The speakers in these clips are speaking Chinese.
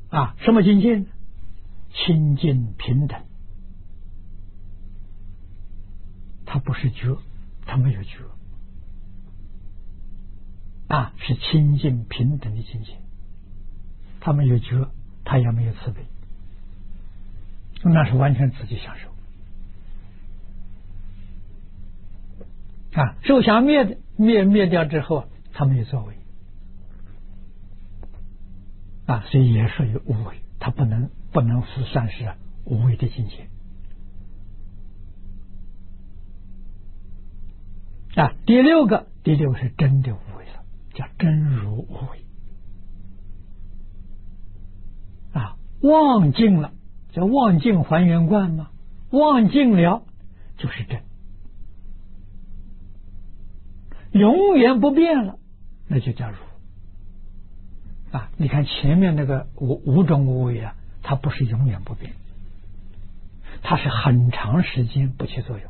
什么境界呢？清净平等，它不是觉，它没有觉是清净平等的境界，它没有觉，它也没有慈悲，那是完全自己享受受想灭掉之后，它没有作为所以也属于无为，它不能算是无为的境界第六个是真的无为了，叫真如无为忘尽了，叫忘尽还原观嘛，忘尽了就是真，永远不变了，那就叫如你看前面那个五种无为它不是永远不变，它是很长时间不起作用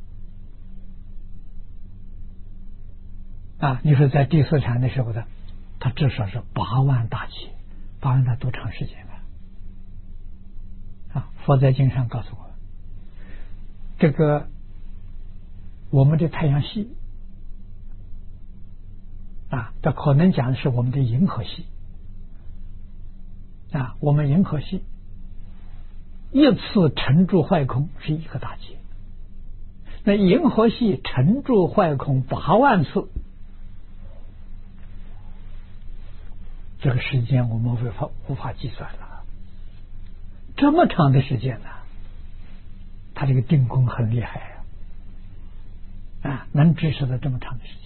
你说在第四禅的时候它至少是8万大劫，8万大多长时间佛在经上告诉我们，这个我们的太阳系这可能讲的是我们的银河系我们银河系一次沉住坏空是一个大劫，那银河系沉住坏空8万次，这个时间我们无法计算了，这么长的时间他这个定功很厉害能支持了这么长的时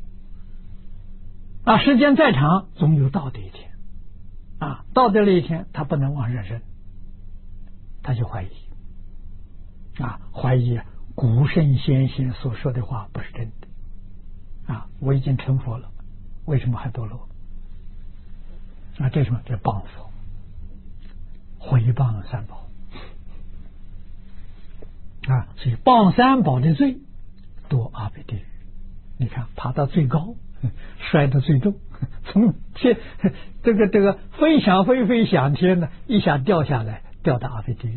间时间再长总有到的一天到的那一天他不能往上升，他就怀疑怀疑古圣先贤所说的话不是真的我已经成佛了，为什么还堕落这是什么？这谤佛，毁谤三宝所以谤三宝的罪堕阿鼻地狱，你看爬到最高，摔得最重，从这个飞翔天呢，一下掉下来，掉到阿鼻地狱。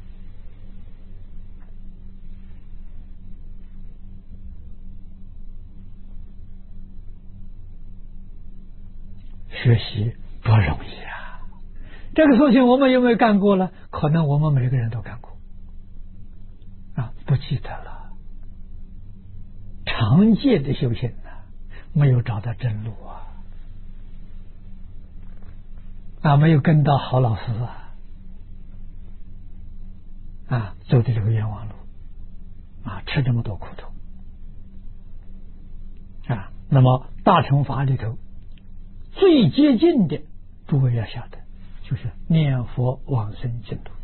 学习不容易这个事情我们有没有干过了？可能我们每个人都干过不记得了。常戒的修行没有找到真路没有跟到好老师走的这个冤枉路吃这么多苦头那么大乘法里头最接近的，诸位要晓得，就是念佛往生净土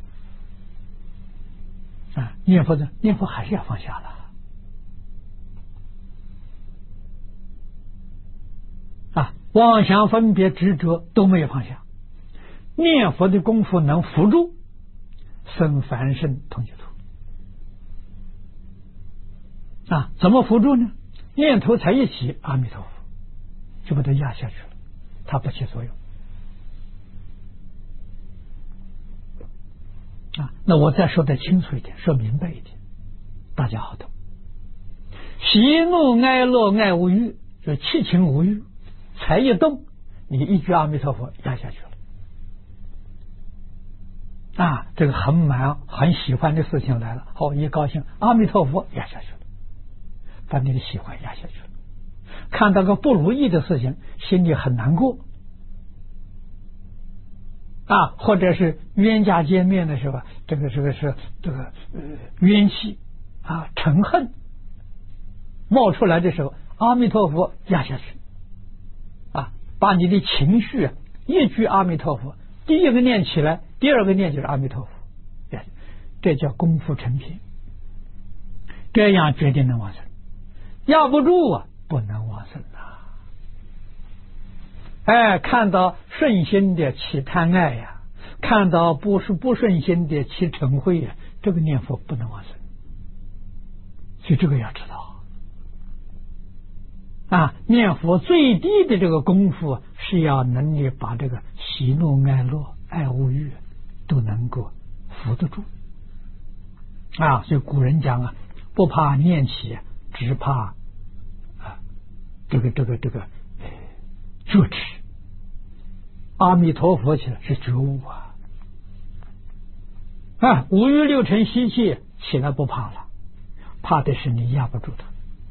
念佛还是要放下了妄想分别执着都没有放下，念佛的功夫能扶助生凡圣同居土怎么扶助呢？念头才一起，阿弥陀佛就把它压下去了，它不起作用那我再说的清楚一点，说明白一点，大家好懂。喜怒哀乐爱无欲，就七情五欲才一动，你一句阿弥陀佛压下去了这个很满很喜欢的事情来了，一高兴阿弥陀佛压下去了，把你的喜欢压下去了。看到个不如意的事情，心里很难过或者是冤家见面的时候，这个冤气嗔恨冒出来的时候，阿弥陀佛压下去把你的情绪一句阿弥陀佛，第一个念起来，第二个念就是阿弥陀佛，这叫功夫成品，这样决定能往生。压不住不能往生看到顺心的起贪爱看到不顺心的起嗔恚这个念佛不能往生，所以这个要知道念佛最低的这个功夫是要能力把这个喜怒哀乐爱恶欲都能够扶得住啊。所以古人讲啊，不怕念起，只怕这个觉知。阿弥陀佛起来是觉悟五欲六尘习气起来不怕了，怕的是你压不住它。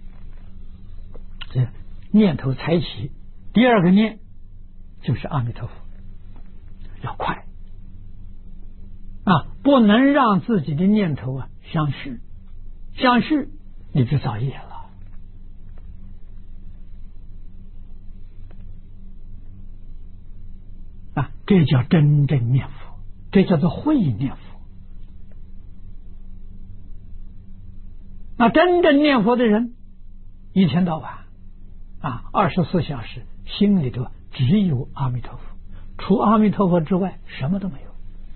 这念头才起，第二个念就是阿弥陀佛，要快不能让自己的念头相续，相续你就造业了这叫真正念佛，这叫做会念佛。那真正念佛的人，一天到晚24小时心里头只有阿弥陀佛，除阿弥陀佛之外什么都没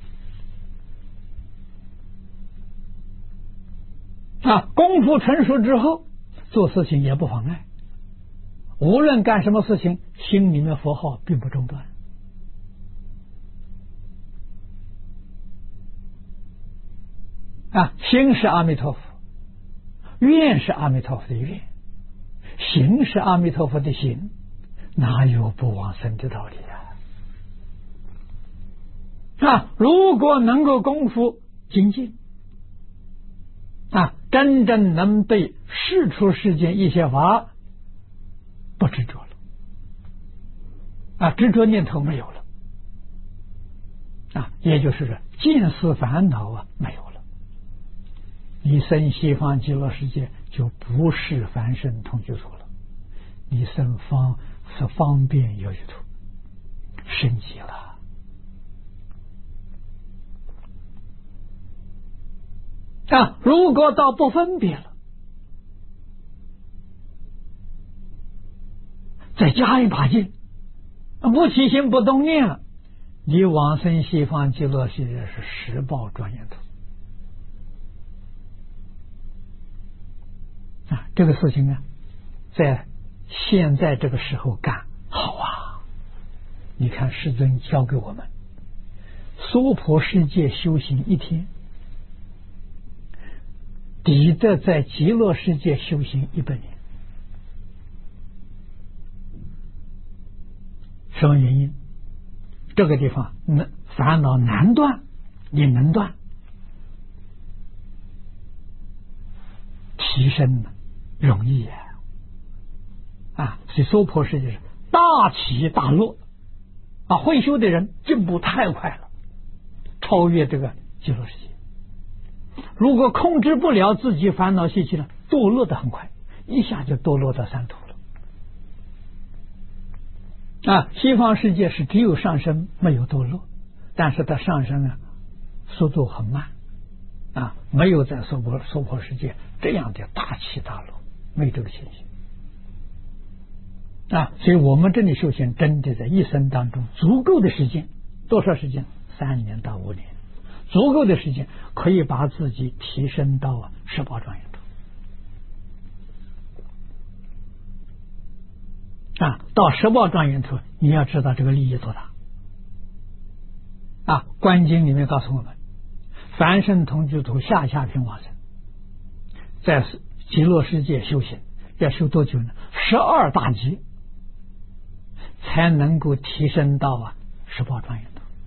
有功夫成熟之后，做事情也不妨碍，无论干什么事情，心里面佛号并不中断心是阿弥陀佛，愿是阿弥陀佛的愿，行是阿弥陀佛的行，哪有不往生的道理如果能够功夫精进真正能对世出世间一切法不执着了执着念头没有了也就是见思烦恼没有了，你生西方极乐世界就不是凡圣同居土了，你生是方便有余土，升级了如果到不分别了，再加一把劲，不起心不动念了，你往生西方极乐世界是十报庄严土这个事情在现在这个时候干好你看世尊教给我们，娑婆世界修行1天，抵得在极乐世界修行100年。什么原因？这个地方烦恼难断，你能断，提升容易所以娑婆世界是大起大落会修的人进步太快了，超越这个极乐世界。如果控制不了自己烦恼习气呢，堕落的很快，一下就堕落到三途了西方世界是只有上升没有堕落，但是它上升速度很慢没有在娑婆世界这样的大起大落，没有这个情形所以我们这里修行真的在一生当中足够的时间，多少时间？3年到5年，足够的时间可以把自己提升到十报庄严土到十报庄严土，你要知道这个利益多大观经里面告诉我们，凡圣同居土下品往生，在极乐世界修行要修多久呢？12大劫才能够提升到十报庄严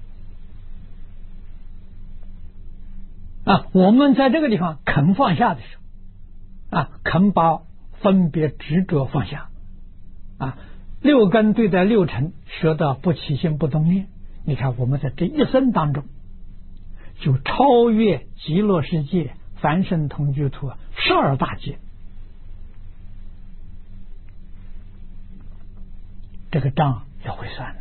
土我们在这个地方肯放下的时候肯把分别执着放下六根对待六尘，学到不起心不动念，你看我们在这一生当中就超越极乐世界凡圣同居土12大劫，这个账要会算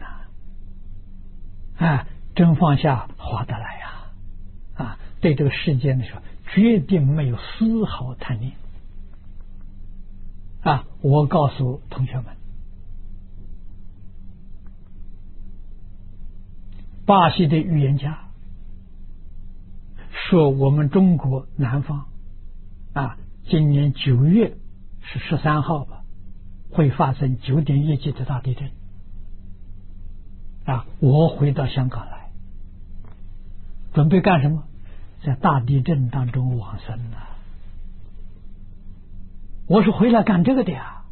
真放下划得来对这个世间的时候决定没有丝毫贪念我告诉同学们，巴西的预言家说我们中国南方今年9月是13号吧，会发生9.1级的大地震我回到香港来准备干什么？在大地震当中往生了。我是回来干这个的呀。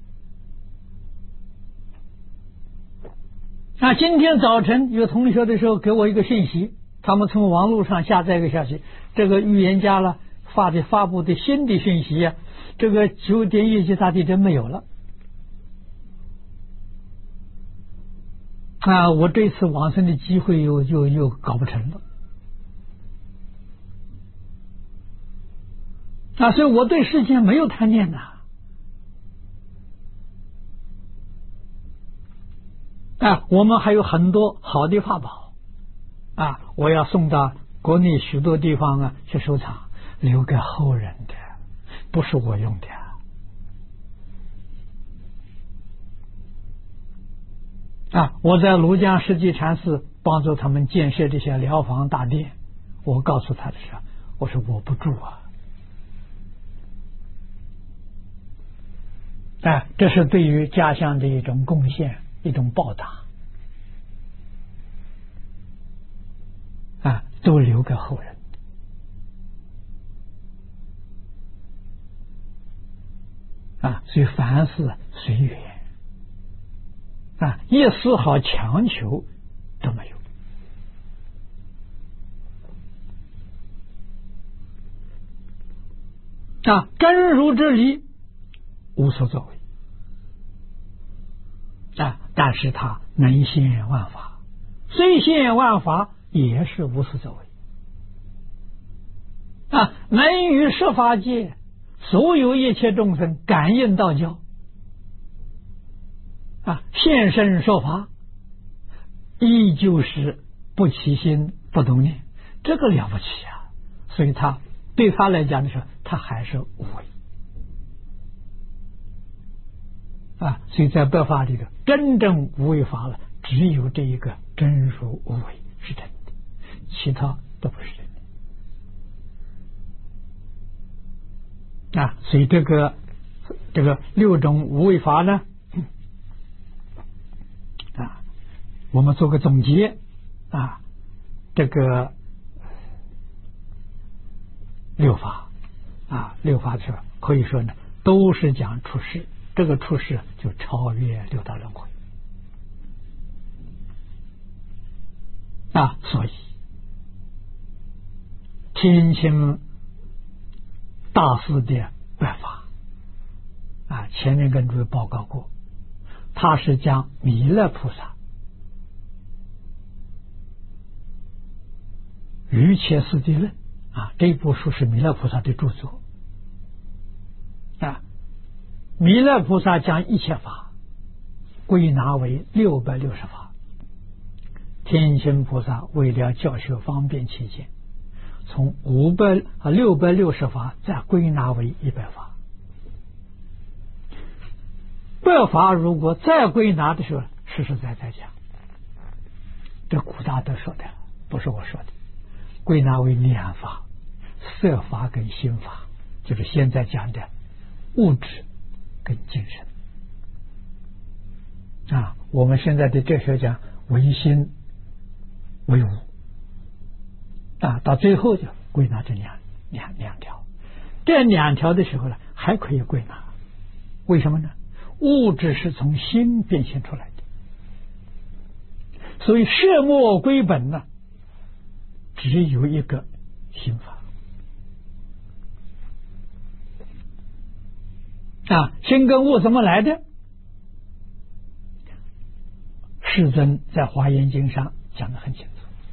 今天早晨有同学的时候给我一个信息，他们从网络上下载一个消息，这个预言家了发布的新的讯息这个9.1级大地震没有了。我这次往生的机会又搞不成了。所以我对世界没有贪念呐。我们还有很多好的法宝我要送到国内许多地方去收藏，留给后人的，不是我用的我在庐江世纪禅寺帮助他们建设这些疗房大殿，我告诉他的时候，我说我不住这是对于家乡的一种贡献，一种报答都留给后人所以凡事随缘一丝毫强求都没有真如之理无所作为但是他能现万法，虽现万法也是无所作为能与十法界所有一切众生感应道交现身说法，依旧是不起心不动念，这个了不起所以对他来讲的时候，他还是无为所以在白法里头，真正无为法了，只有这一个真如无为是真的，其他都不是真的所以这个6种无为法呢我们做个总结这个6法6法的时候可以说呢都是讲出世，这个出世就超越六道轮回所以天亲大师的办法前面跟诸位报告过，他是将弥勒菩萨瑜伽师地论这部书是弥勒菩萨的著作弥勒菩萨将一切法归纳为660法，天亲菩萨为了教学方便起见，从660法再归纳为100法。100法如果再归纳的时候，实实在在讲，这古大德说的，不是我说的，归纳为2法，色法跟心法，就是现在讲的物质跟精神我们现在的哲学讲唯心唯物到最后就归纳这两条，这2条的时候呢，还可以归纳，为什么呢？物质是从心变现出来的，所以摄末归本呢，只有一个心法心跟物怎么来的？世尊在《华严经》上讲得很清楚，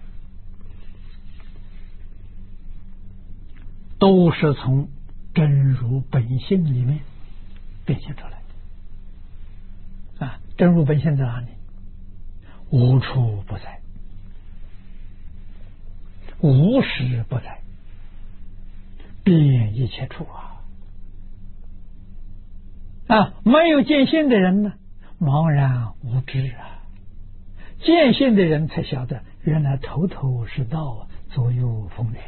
都是从真如本性里面变现出来的真如本性在哪里？无处不在，无时不在，遍一切处没有见性的人呢，茫然无知见性的人才晓得，原来头头是道左右逢源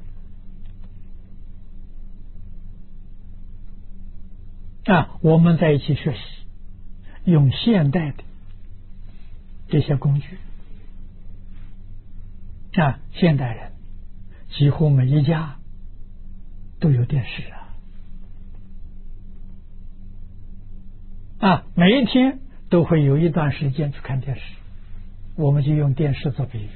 我们在一起学习，用现代的这些工具现代人几乎每一家都有电视每一天都会有一段时间去看电视，我们就用电视做比喻。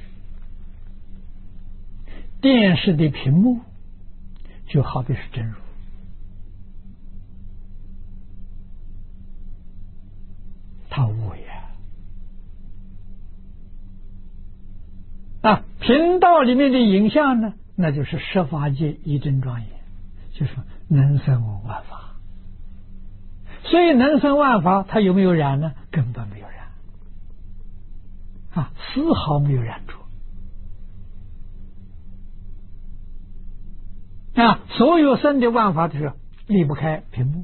电视的屏幕就好比是真如，它无为频道里面的影像呢，那就是十法界一真庄严，就是能生万法。所以能生万法，它有没有染呢？根本没有染丝毫没有染着所有生的万法都是离不开屏幕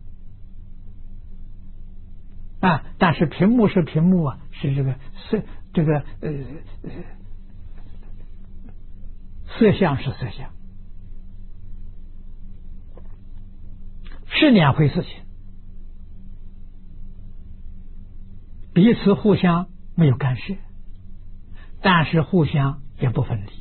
但是屏幕是屏幕是色相是色相，是两回事情，彼此互相没有干涉，但是互相也不分离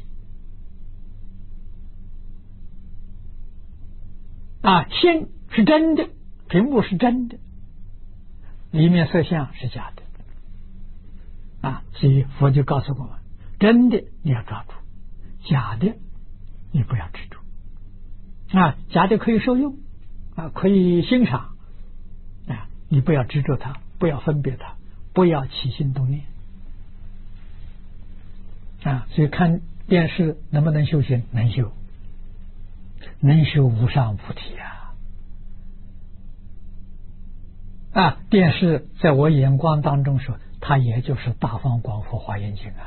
心是真的，屏幕是真的，里面色相是假的所以佛就告诉我们，真的你要抓住，假的你不要执着假的可以受用可以欣赏你不要执着它，不要分别它，不要起心动念所以看电视能不能修行？能修，能修无上菩提电视在我眼光当中说，它也就是大方广佛华严经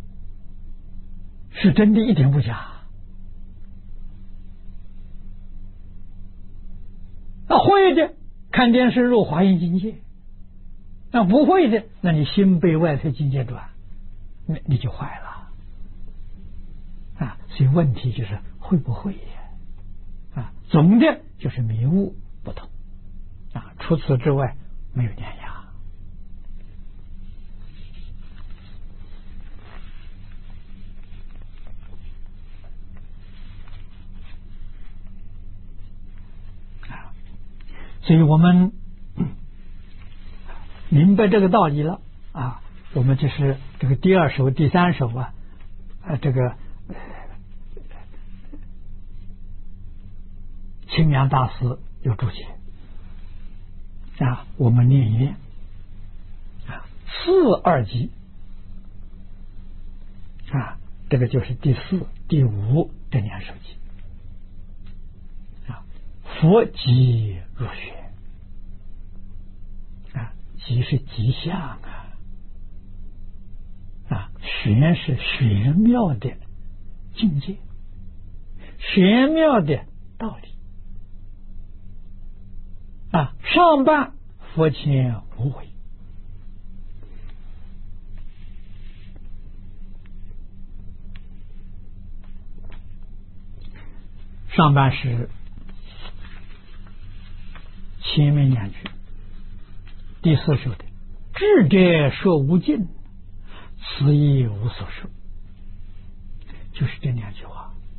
是真的，一点不假会的看电视入华严境界，不会的，那你心被外头境界转，你就坏了所以问题就是会不会总的就是迷悟不同除此之外没有碾压所以我们明白这个道理了我们就是这个第二首第三首这个清凉大师有注解我们念一念四二级这个就是第四第五这两首集佛即入学即是吉祥玄是玄妙的境界，玄妙的道理上半佛前无为，上半是前面两句，第四首的智者说无尽，此亦无所说，就是这两句话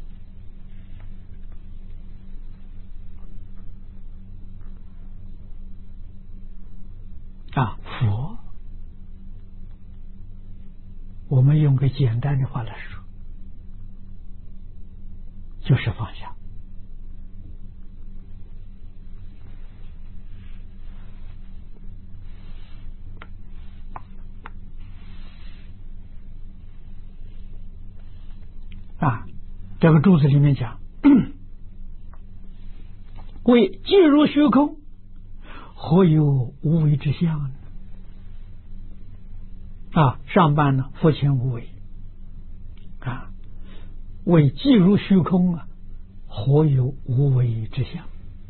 佛，我们用个简单的话来说，就是放下这个注释里面讲为即如虚空，何有无为之相上半呢佛前无为为即如虚空何有无为之相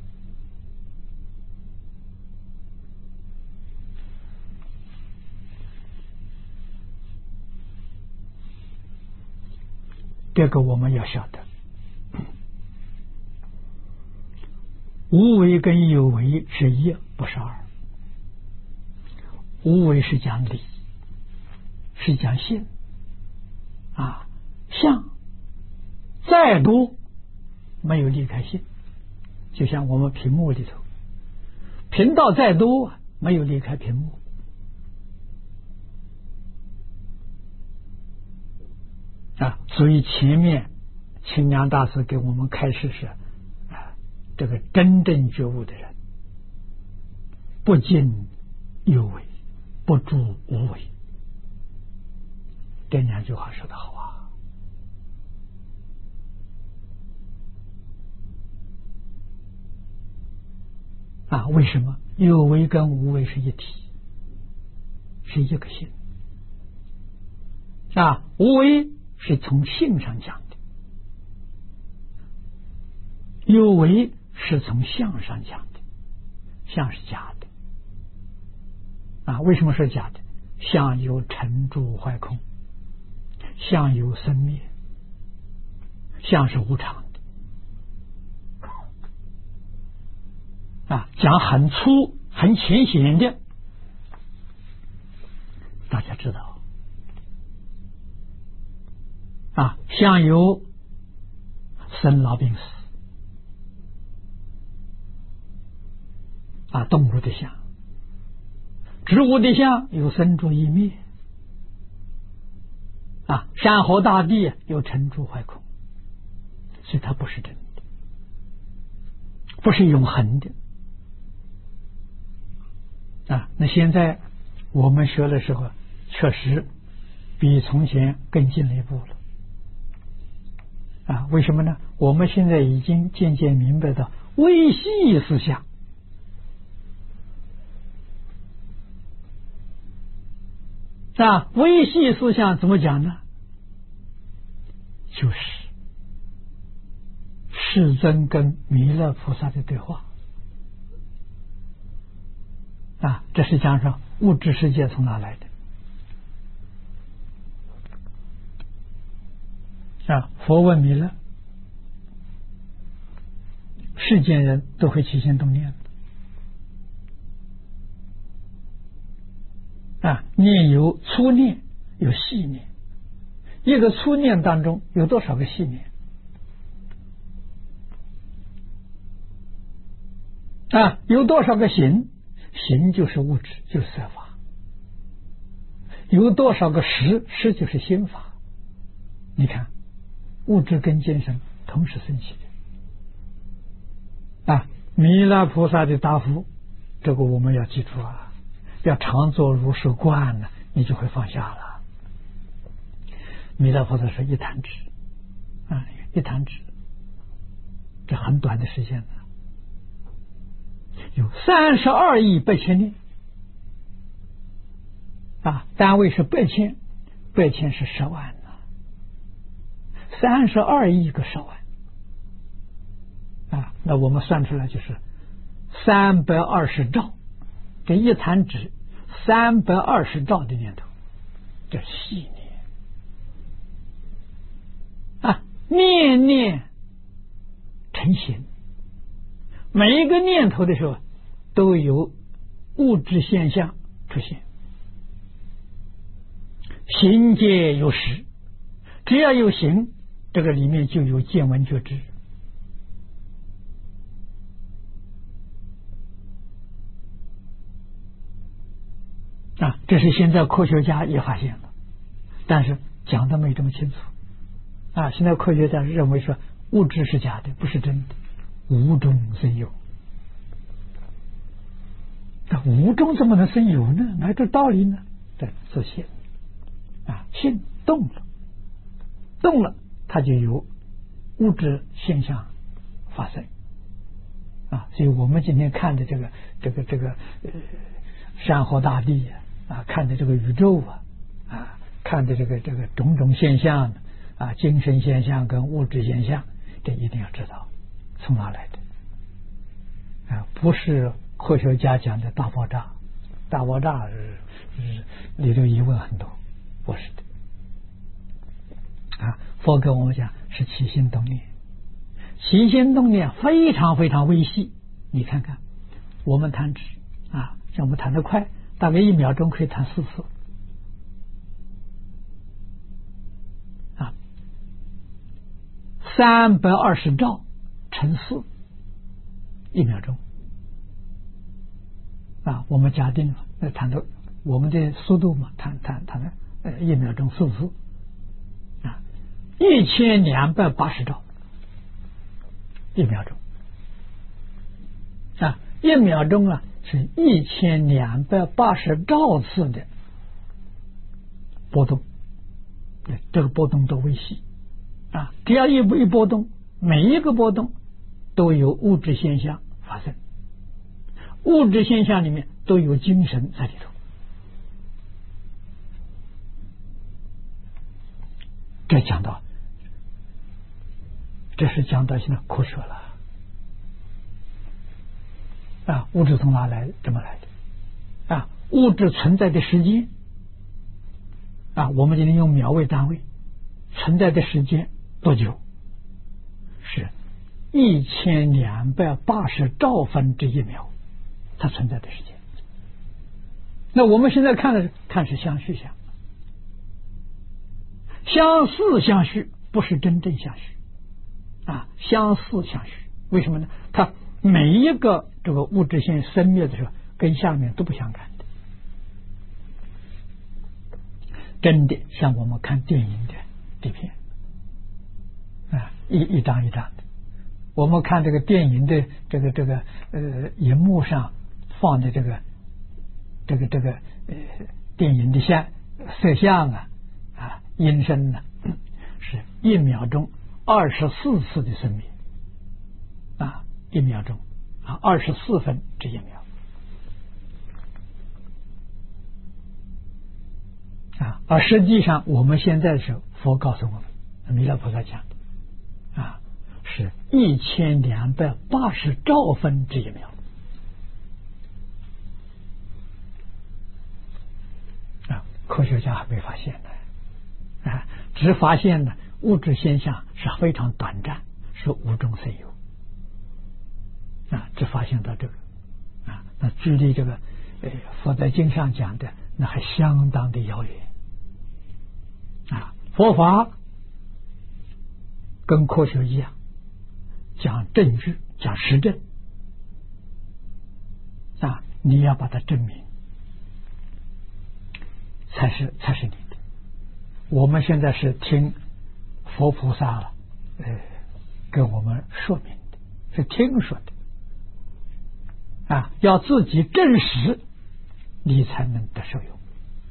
这个我们要晓得，无为跟有为是一，不是二。无为是讲理，是讲性相，再再多，没有离开心。就像我们屏幕里头，频道再多，没有离开屏幕。所以前面清凉大师给我们开示是这个真正觉悟的人，不尽有为，不住无为。这两句话说得好为什么？有为跟无为是一体，是一个性无为是从性上讲的，有为是从相上讲的。相是假的为什么是假的？相由成住坏空，相由生灭，相是无常的讲很粗很浅显的，大家知道相由生老病死动物的相，植物的相有生住异灭山河大地有成住坏空，所以它不是真的，不是永恒的那现在我们学的时候，确实比从前更进了一步了为什么呢？我们现在已经渐渐明白到微细思想微细思想怎么讲呢？就是世尊跟弥勒菩萨的对话这是讲说物质世界从哪来的佛问弥勒，世间人都会起心动念念有粗念有细念，一个粗念当中有多少个细念有多少个行？行就是物质，就是色法。有多少个识？识就是心法。你看物质跟精神同时升起的弥勒菩萨的答复，这个我们要记住要常做如是观呢，你就会放下了。弥勒菩萨说一弹指一弹指，这很短的时间有32亿8千念单位是8千，8千是10万32亿个10万那我们算出来就是320兆，这一弹指320兆的念头，这细念念念成形，每一个念头的时候都有物质现象出现，行皆有识，只要有行，这个里面就有见闻觉知这是现在科学家也发现了，但是讲的没这么清楚现在科学家认为说物质是假的，不是真的，无中生有。无中怎么能生有呢？哪有道理呢？对，是心心动了它就有物质现象发生所以我们今天看的这个山河大地看的这个宇宙看的这个种种现象精神现象跟物质现象，这一定要知道从哪来的不是科学家讲的大爆炸，大爆炸里头疑问很多，不是的佛跟我们讲是起心动念，起心动念非常非常微细。你看看我们弹指像我们弹得快，大概1秒钟可以弹4次 320兆乘4，一秒钟。我们假定谈到我们的速度嘛，谈一秒钟4次，1280兆一秒钟一秒钟是1280兆次的波动，这个波动都微细只要一波动，每一个波动都有物质现象发生，物质现象里面都有精神在里头。这是讲到现在科学了物质从哪来？怎么来的物质存在的时间我们今天用秒为单位，存在的时间多久？是1280兆分之一秒，它存在的时间。那我们现在看是相续相，相似相续，不是真正相续相似相续。为什么呢？它每一个这个物质性生灭的时候，跟下面都不相干的。真的像我们看电影的底片一张一张的，我们看这个电影的这个荧幕上放的这个电影的摄像音声是1秒钟24次的生灭1秒钟24分之1秒而实际上我们现在是佛告诉我们，弥勒菩萨讲的是1280兆分之1秒科学家还没发现呢只发现呢物质现象是非常短暂，是无中生有只发现到这个那距离这个佛在经上讲的那还相当的遥远佛法跟科学一样，讲证据，讲实证你要把它证明才是你的。我们现在是听佛菩萨跟我们说明的，是听说的要自己证实，你才能得受用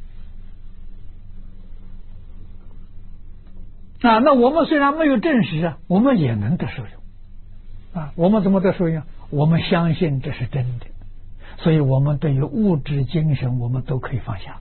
那我们虽然没有证实我们也能得受用我们怎么得受用？我们相信这是真的，所以我们对于物质精神我们都可以放下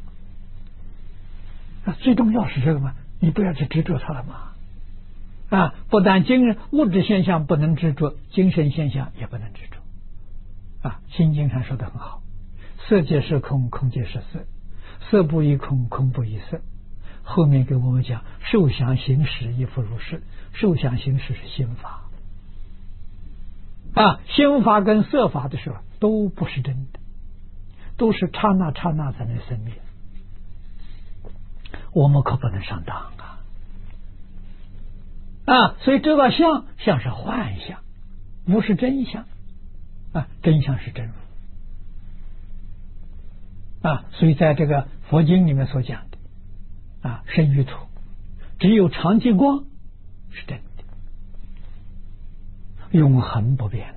最重要是这个嘛，你不要去执着它了嘛不但物质现象不能执着，精神现象也不能执着心经上说的很好，色即是空，空即是色，色不异空，空不异色。后面给我们讲受想行识亦复如是，受想行识是心法心法跟色法的时候都不是真的，都是刹那刹那才能生灭，我们可不能上当所以这个相是幻象，不是真相真相是真如所以在这个佛经里面所讲的身与土，只有常寂光是真的，永恒不变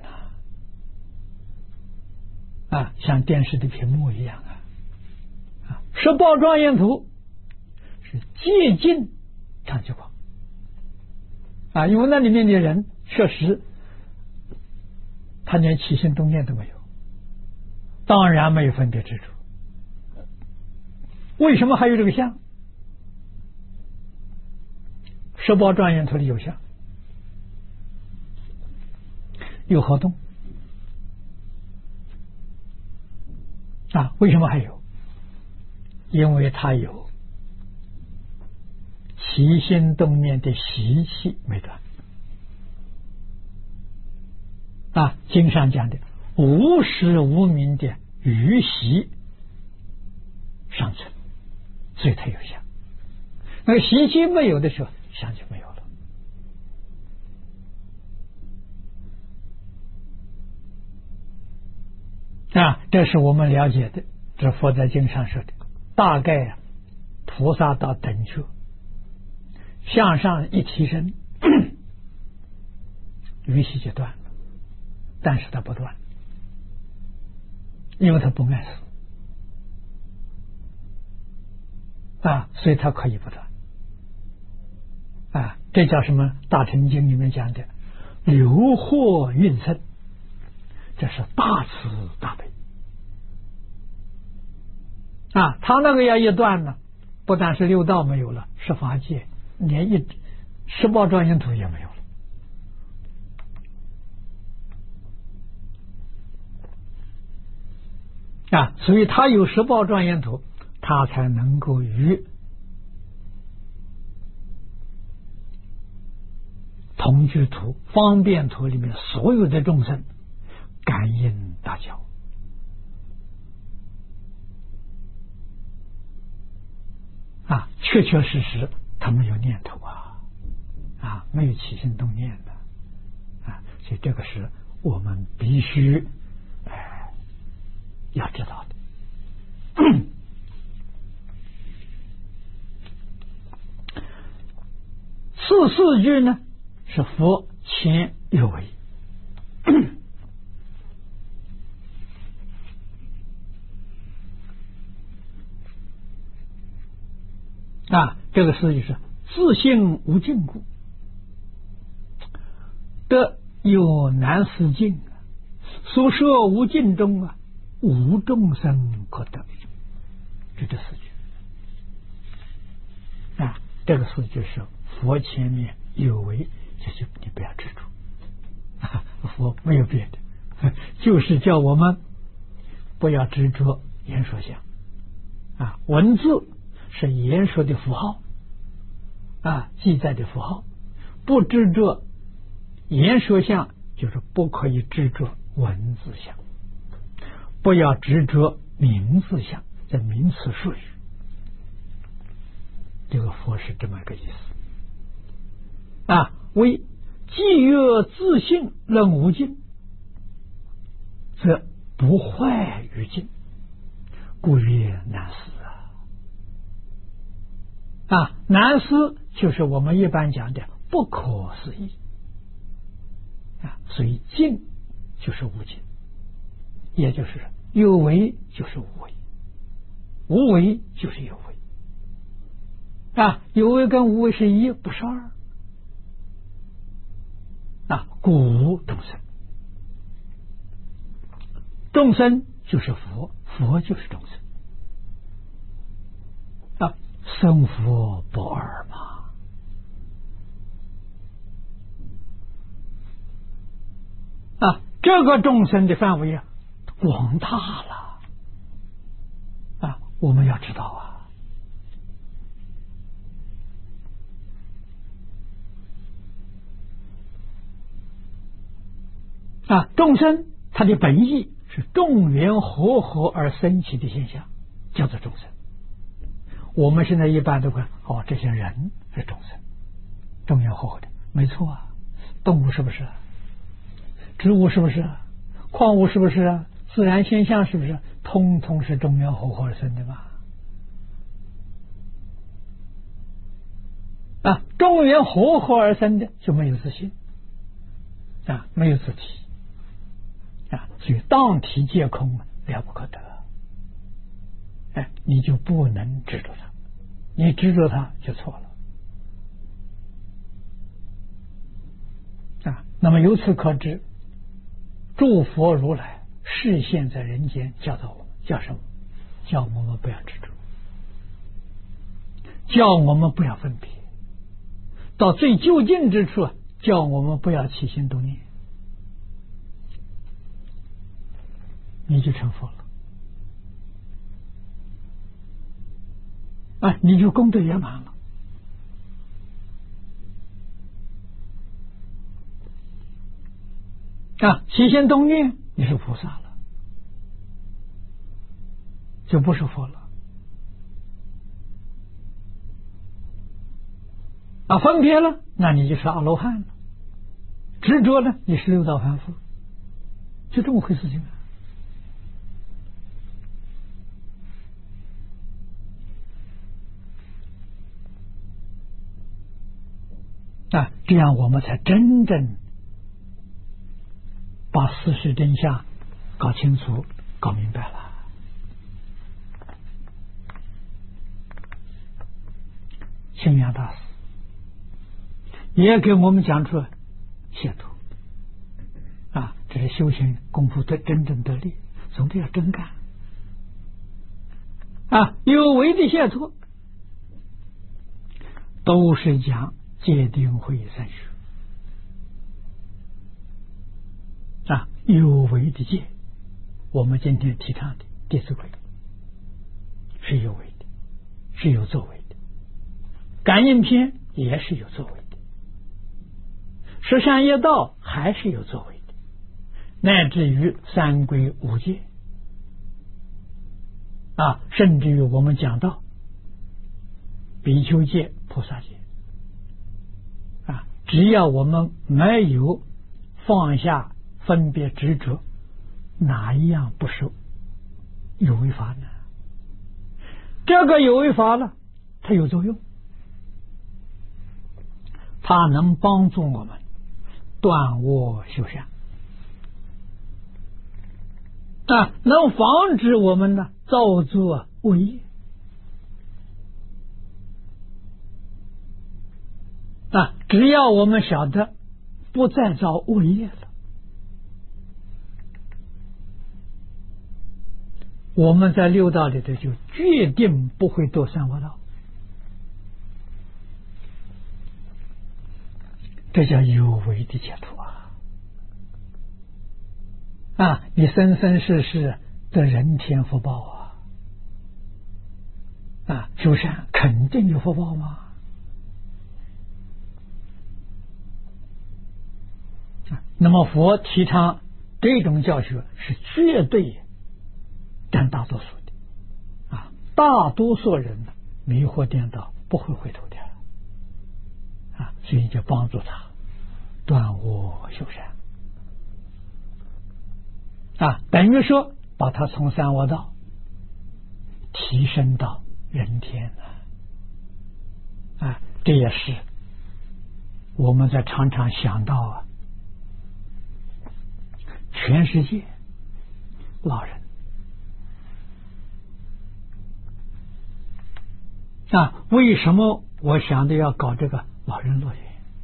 像电视的屏幕一样十报庄严图是接近常寂光因为那里面的人确实他连起心动念都没有，当然没有分别执着。为什么还有这个相？十报庄严图里有相，有活动为什么还有？因为它有起心动念的习气没断经上讲的无始无明的余习尚存，所以它有相。那个习气没有的时候，相就没有了这是我们了解的，这佛在经上说的。大概菩萨到等觉，向上一提升，鱼息就断了，但是它不断，因为它不爱死所以它可以不断这叫什么？大乘经里面讲的流惑运生，这是大慈大悲他那个要一断呢，不但是六道没有了，十法界连十报庄严土也没有了所以他有十报庄严土，他才能够与同居土、方便土里面所有的众生感应大交确确实实他没有念头没有起心动念的所以这个是我们必须要知道的。四句呢是佛前有为这个四句是自性无尽故，得有难思境，所设无尽中无众生可得，这四句这个四句是佛前面有为，就是你不要执着佛没有别的，就是叫我们不要执着言说相文字是言说的符号记载的符号，不执着言说相，就是不可以执着文字相，不要执着名字相，这名词术语，这个佛是这么个意思为既曰自性任无尽，则不坏于尽，故曰难思难思就是我们一般讲的不可思议所以尽就是无尽，也就是有为就是无为，无为就是有为有为跟无为是一，不是二故无众生，众生就是佛，佛就是众生生佛不二嘛这个众生的范围广大了我们要知道众生它的本意是众缘和合而生起的现象，叫做众生。我们现在一般都会这些人是众生，众缘和合的，没错动物是不是？植物是不是？矿物是不是？自然现象是不是？通通是众缘和合而生的嘛众缘和合而生的就没有自信没有自体所以当体皆空了不可得你就不能执着它，你执着它就错了那么由此可知，诸佛如来示现在人间，教导我们叫什么？叫我们不要执着，叫我们不要分别，到最究竟之处叫我们不要起心动念，你就成佛了你就功德圆满了起心动念你是菩萨了，就不是佛了分别了那你就是阿罗汉了，执着了你是六道凡夫，就这么回事情这样我们才真正把事实真相搞清楚、搞明白了。清凉大师也给我们讲出解脱这是修行功夫的真正得力，总得要真干有为的解脱都是讲戒定慧三学有为的戒，我们今天提倡的《弟子规》是有为的，是有作为的，感应篇也是有作为的，十善业道还是有作为的，乃至于三规五戒甚至于我们讲到比丘戒、菩萨戒只要我们没有放下分别执着，哪一样不是有为法呢？这个有为法了，它有作用，它能帮助我们断恶修善能防止我们呢造作恶业只要我们晓得不再造恶业了，我们在六道里头就决定不会堕三恶道，这叫有为的解脱你生生世世的人天福报修善肯定有福报吗？那么佛提倡这种教学是绝对占大多数的大多数人迷惑颠倒不会回头的所以就帮助他断恶修善等于说把他从三恶道提升到人天这也是我们在常常想到全世界老人为什么我想着要搞这个老人乐园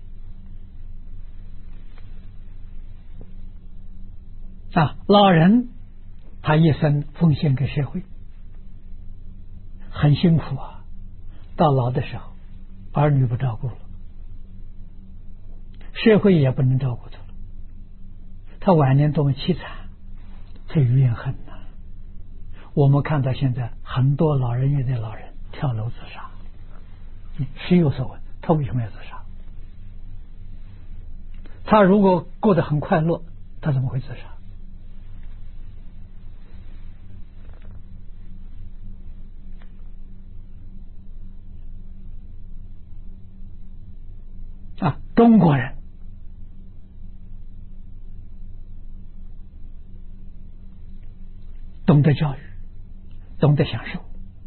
老人他一生奉献给社会，很辛苦到老的时候儿女不照顾了，社会也不能照顾他了，他晚年多么凄惨，他怨恨我们看到现在很多老人院的老人跳楼自杀，谁有所问？他为什么要自杀？他如果过得很快乐，他怎么会自杀？中国人懂得教育，懂得享受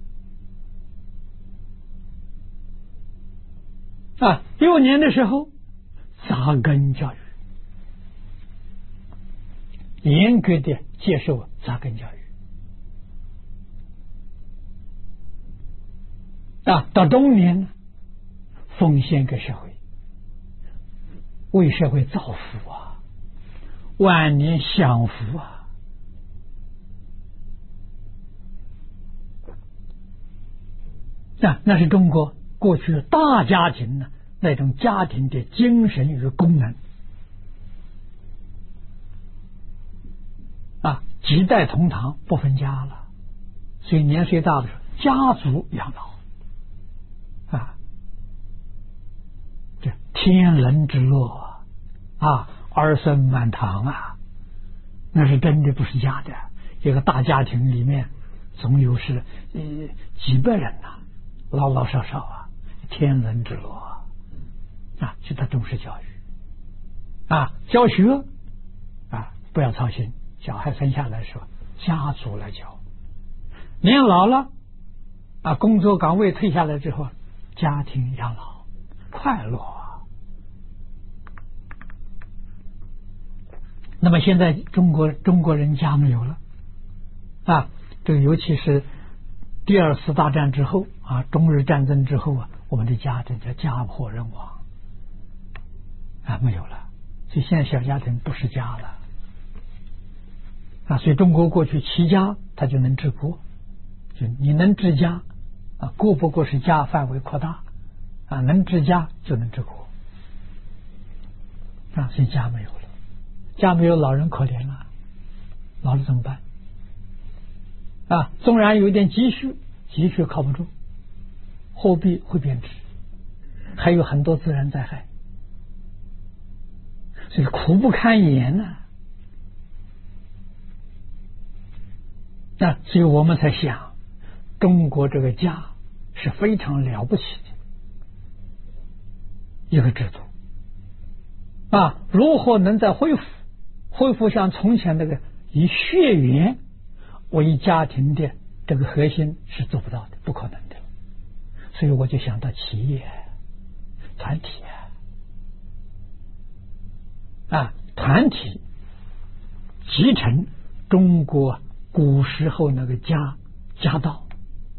幼年的时候扎根教育，严格的接受扎根教育到中年奉献给社会，为社会造福晚年享福那是中国过去大家庭那种家庭的精神与功能几代同堂不分家了，所以年岁大的时候家族养老这天伦之乐儿孙满堂那是真的，不是假的。一个大家庭里面总有是几百人老老少少天伦之乐就他重视教育教学不要操心，小孩生下来的时候家族来教，年老了工作岗位退下来之后家庭养老快乐那么现在中国人家没有了啊，这个尤其是第二次大战之后啊，中日战争之后啊，我们的家这叫家破人亡啊，没有了。所以现在小家庭不是家了啊。所以中国过去齐家，它就能治国，就你能治家啊，国不过是家范围扩大啊，能治家就能治国啊。所以家没有了。家没有，老人可怜了，老了怎么办啊？纵然有一点积蓄靠不住，货币会贬值，还有很多自然灾害，所以苦不堪言呐。所以我们才想，中国这个家是非常了不起的一个制度啊！如何能再恢复像从前那个以血缘为家庭的这个核心是做不到的，不可能的。所以我就想到企业团体团体继承中国古时候那个家道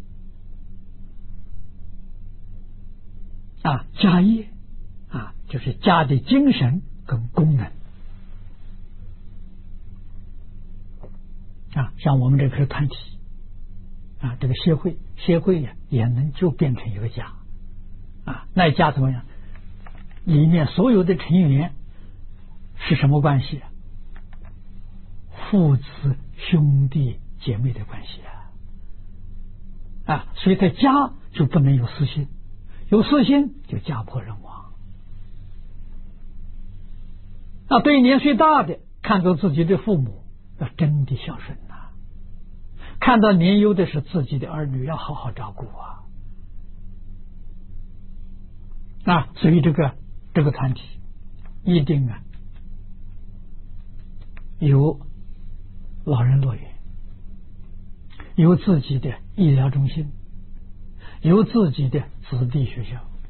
家业就是家的精神跟功能像我们这个团体这个协会也能就变成一个家那家怎么样？里面所有的成员是什么关系父子兄弟姐妹的关系所以在家就不能有私心，有私心就家破人亡对年岁大的看着自己的父母要真的孝顺看到年幼的是自己的儿女要好好照顾所以这个团体一定有老人乐园，有自己的医疗中心，有自己的子弟学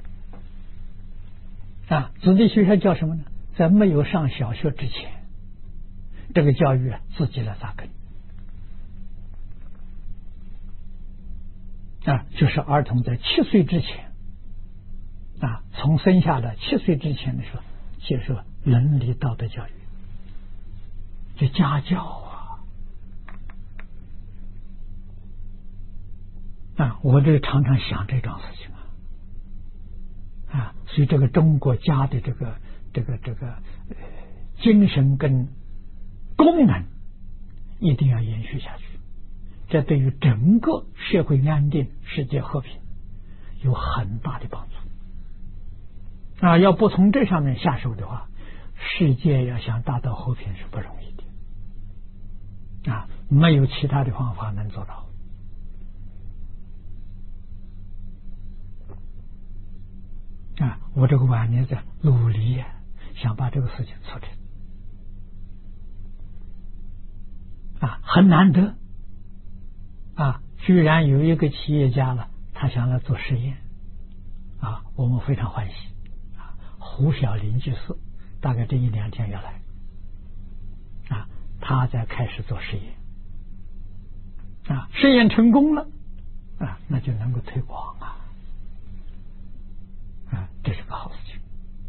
校子弟学校叫什么呢？在没有上小学之前，这个教育自己来扎根就是儿童在7岁之前从生下来7岁之前的时候接受伦理道德教育，这家教我这常常想这种事情所以这个中国家的这个精神跟功能一定要延续下去，这对于整个社会安定、世界和平有很大的帮助要不从这上面下手的话，世界要想达到和平是不容易的没有其他的方法能做到我这个晚年在努力想把这个事情促成很难得居然有一个企业家了，他想来做实验我们非常欢喜胡小林居士大概这1-2天要来他在开始做实验实验成功了那就能够推广这是个好事情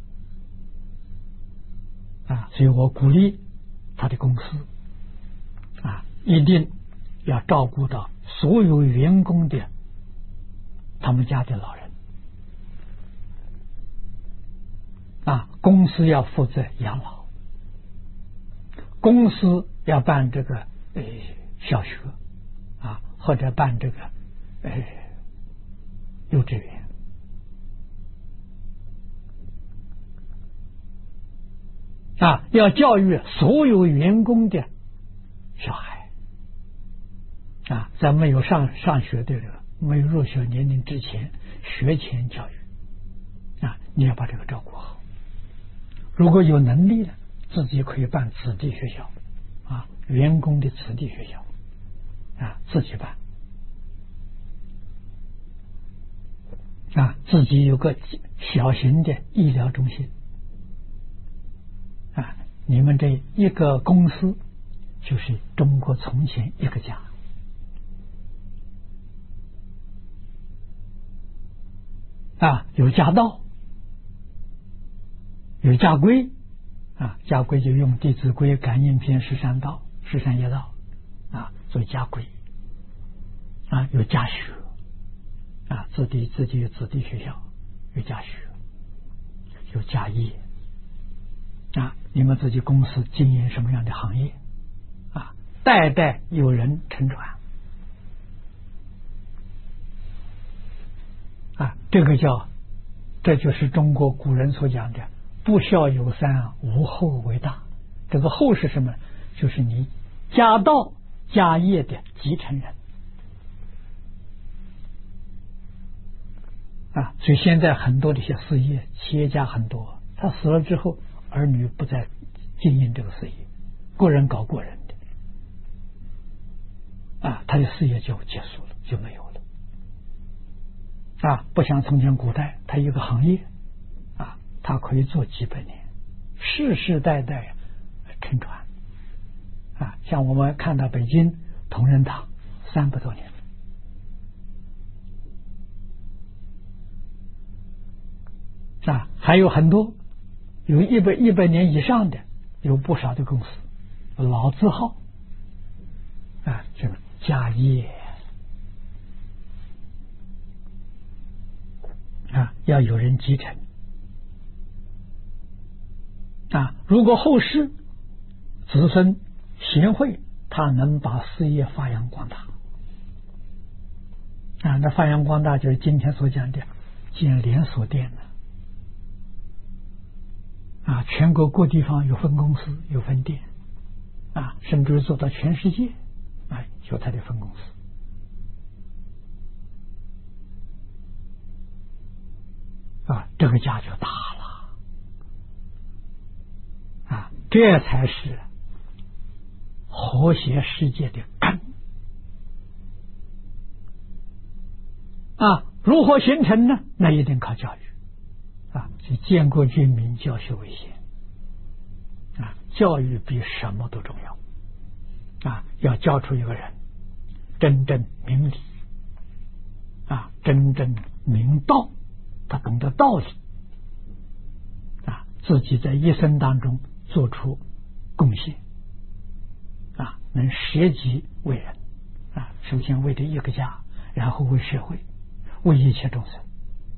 所以我鼓励他的公司一定要照顾到所有员工的他们家的老人公司要负责养老，公司要办这个小学或者办这个幼稚园要教育所有员工的小孩在没有上学的人，没有入学年龄之前，学前教育你要把这个照顾好。如果有能力的，自己可以办子弟学校员工的子弟学校自己办自己有个小型的医疗中心你们这一个公司就是中国从前一个家。有家道，有家规，家规就用《弟子规》《感应篇》《十善道》《十善业道》作为家规，有家学，自己有子弟学校，有家学，有家业，你们自己公司经营什么样的行业，代代有人承传，这就是中国古人所讲的不孝有三，无后为大。这个后是什么？就是你家道家业的继承人。所以现在很多的一些事业，企业家很多，他死了之后，儿女不再经营这个事业，个人搞个人的，他的事业就结束了，就没有了。不像从前古代，他一个行业，他可以做几百年，世世代代承传。像我们看到北京同仁堂300多年了，还有很多有100年以上的，有不少的公司，老字号，这个家业。要有人继承如果后世子孙贤惠，他能把事业发扬光大那发扬光大就是今天所讲的建连锁店全国各地方有分公司有分店甚至做到全世界有他的分公司这个家就大了这才是和谐世界的根如何形成呢？那一定靠教育就建国军民，教学为先教育比什么都重要要教出一个人真正明理真正明道，他懂得道理自己在一生当中做出贡献能舍己为人首先为这一个家，然后为社会，为一切众生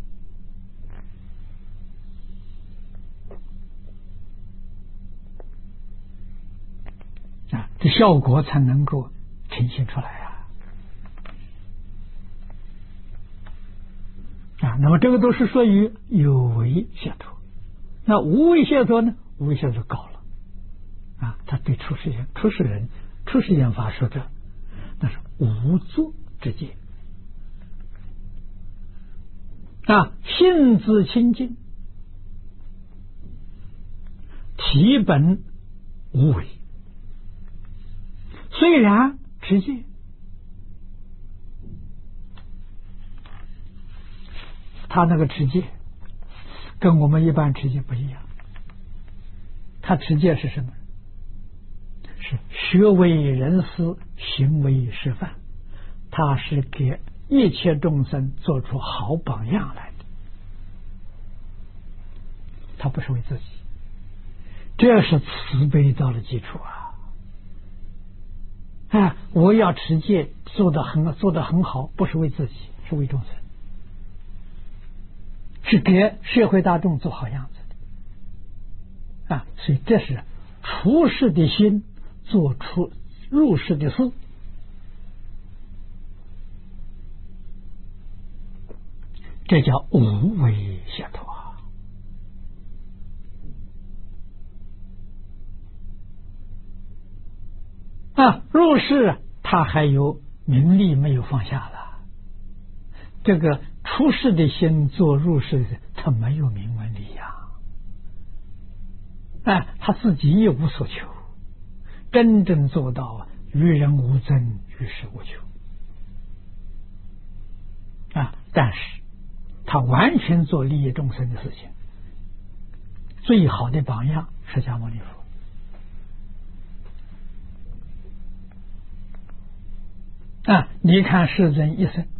这效果才能够呈现出来那么这个都是属于有为解脱。那无为解脱呢？无为解脱高了他对出世间法说的那是无作之戒性自清净，体本无为。虽然持戒，他那个持戒跟我们一般持戒不一样，他持戒是什么？是学为人师，行为示范，他是给一切众生做出好榜样来的，他不是为自己，这是慈悲道的基础我要持戒做得很好，不是为自己，是为众生，是给社会大众做好样子的所以这是出世的心做出入世的事，这叫无为解脱入世他还有名利没有放下了，这个出世的心做入世的，他没有名闻利养他自己也无所求，真正做到于人无争，于事无求但是他完全做利益众生的事情，最好的榜样释迦牟尼佛你看世尊一生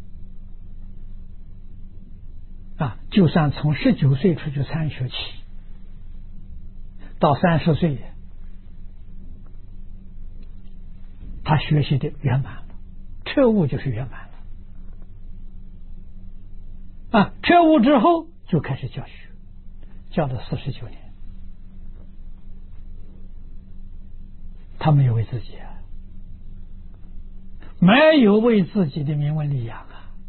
就算从19岁出去参学起，到30岁，他学习的圆满了，彻悟就是圆满了。彻悟之后就开始教学，教了49年。他没有为自己没有为自己的名闻利养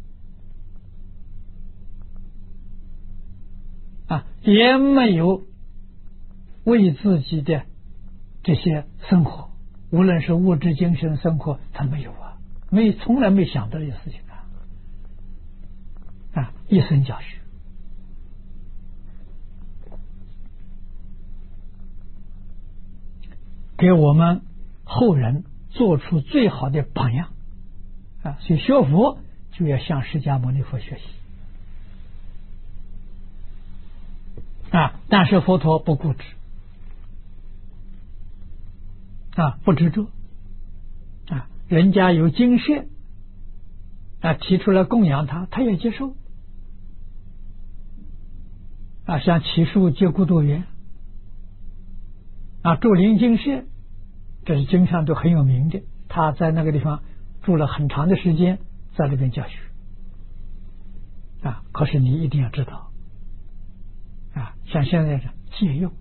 也没有为自己的这些生活，无论是物质精神生活，他没有从来没想到这些事情一生教学，给我们后人做出最好的榜样所以学佛就要向释迦牟尼佛学习但是佛陀不固执不执着人家有精舍提出来供养他也接受像祇树结孤独园住林精舍，这是经上都很有名的，他在那个地方住了很长的时间，在那边教学可是你一定要知道像现在是借用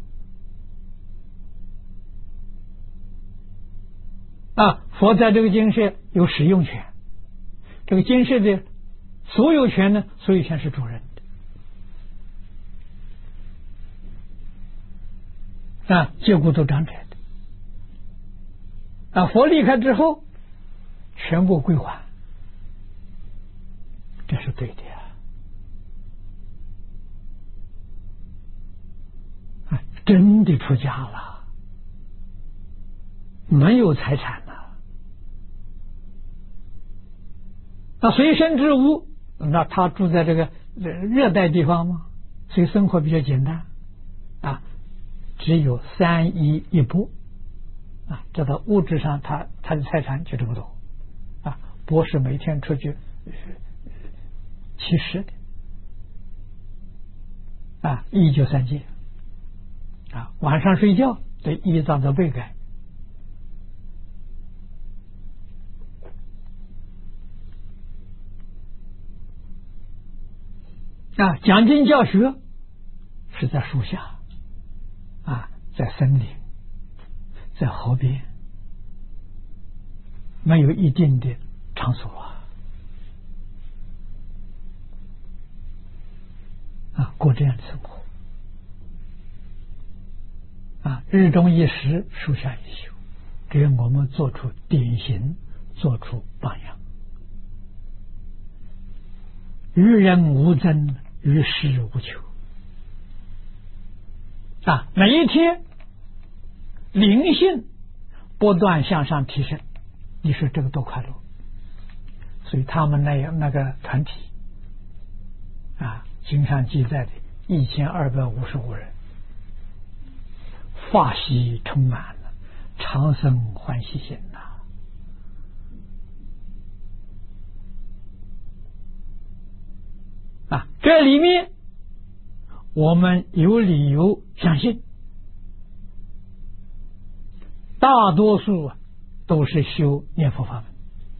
佛在这个精舍有使用权，这个精舍的所有权呢，所有权是主人的结果都长窄的佛离开之后全部归还，这是对的真的出家了，没有财产了随身之物，那他住在这个热带地方嘛，所以生活比较简单只有3衣1钵这到物质上他的财产就这么多钵是每天出去乞食的衣就3件晚上睡觉对衣裳的背盖讲经教学是在树下在森林在河边，没有一定的场所过这样的生活日中一时树下一宿，给我们做出典型，做出榜样。于人无争，于事无求每一天灵性不断向上提升，你说这个多快乐。所以他们那个团体经常记载的1255人，法喜充满了，常生欢喜心这里面我们有理由相信大多数都是修念佛法门。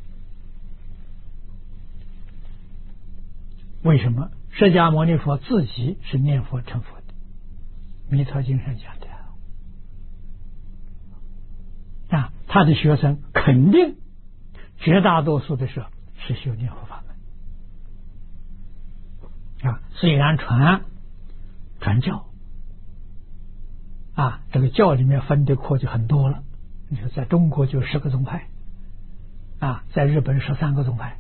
为什么？释迦牟尼佛自己是念佛成佛的，弥陀经上讲的他的学生肯定绝大多数的时候是修念佛法门虽然传教这个教里面分的科就很多了，你说在中国就10个宗派在日本13个宗派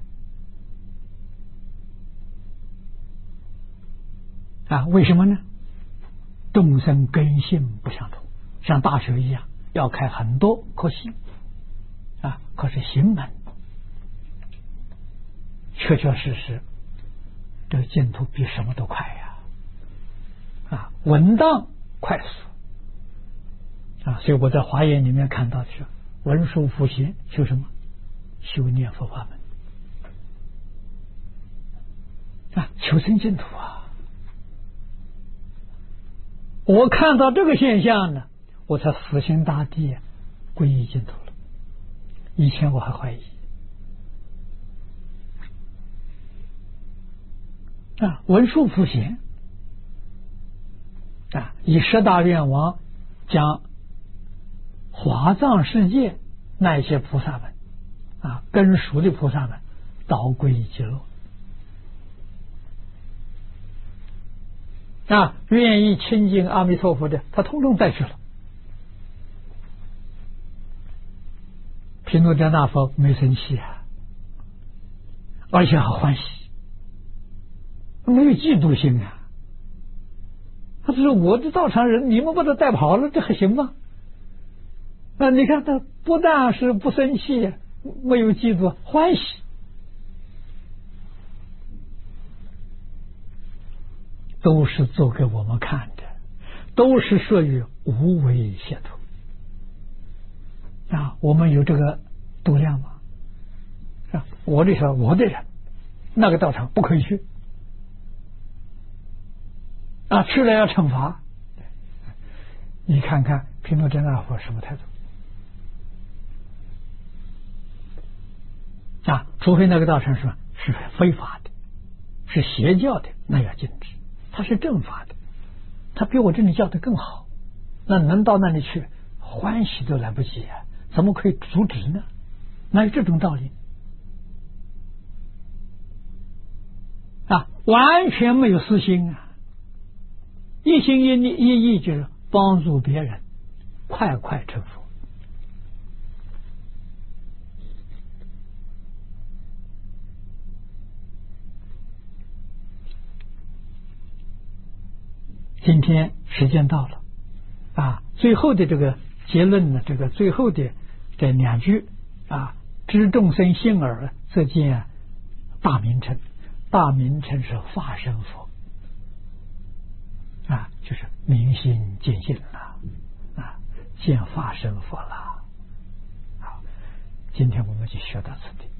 为什么呢？众生根性不相同，像大学一样要开很多科系可是行门确确实实这个净土比什么都快稳当快速所以我在华严里面看到的是文殊福贤修什么？修念佛法门啊，求生净土啊！我看到这个现象呢，我才死心塌地皈依净土了。以前我还怀疑啊，文殊普贤啊，以十大愿王将华藏世界那些菩萨们啊，根熟的菩萨们导归于极乐啊，愿意亲近阿弥陀佛的，他通通带去了。毗卢遮那佛没生气啊，而且很欢喜，没有嫉妒心啊。他说：“我的道场人，你们把他带跑了，这还行吗？”啊，你看他不但是不生气，没有嫉妒，欢喜。都是做给我们看的，都是属于无为解脱啊！我们有这个度量吗？啊，我的说我的人，那个道场不可以去啊，去了要惩罚。你看看毗卢遮那佛什么态度啊？除非那个道场是非法的，是邪教的，那要禁止。他是正法的，他比我这里教的更好，那能到那里去欢喜都来不及啊，怎么可以阻止呢？哪有这种道理啊？完全没有私心啊，一心一意就是帮助别人快快成佛。今天时间到了啊，最后的这个结论呢，这个最后的这两句啊，知众生信耳，则见大名称。大名称是化身佛啊，就是明心见性了啊，见化身佛了。好，今天我们就学到此地。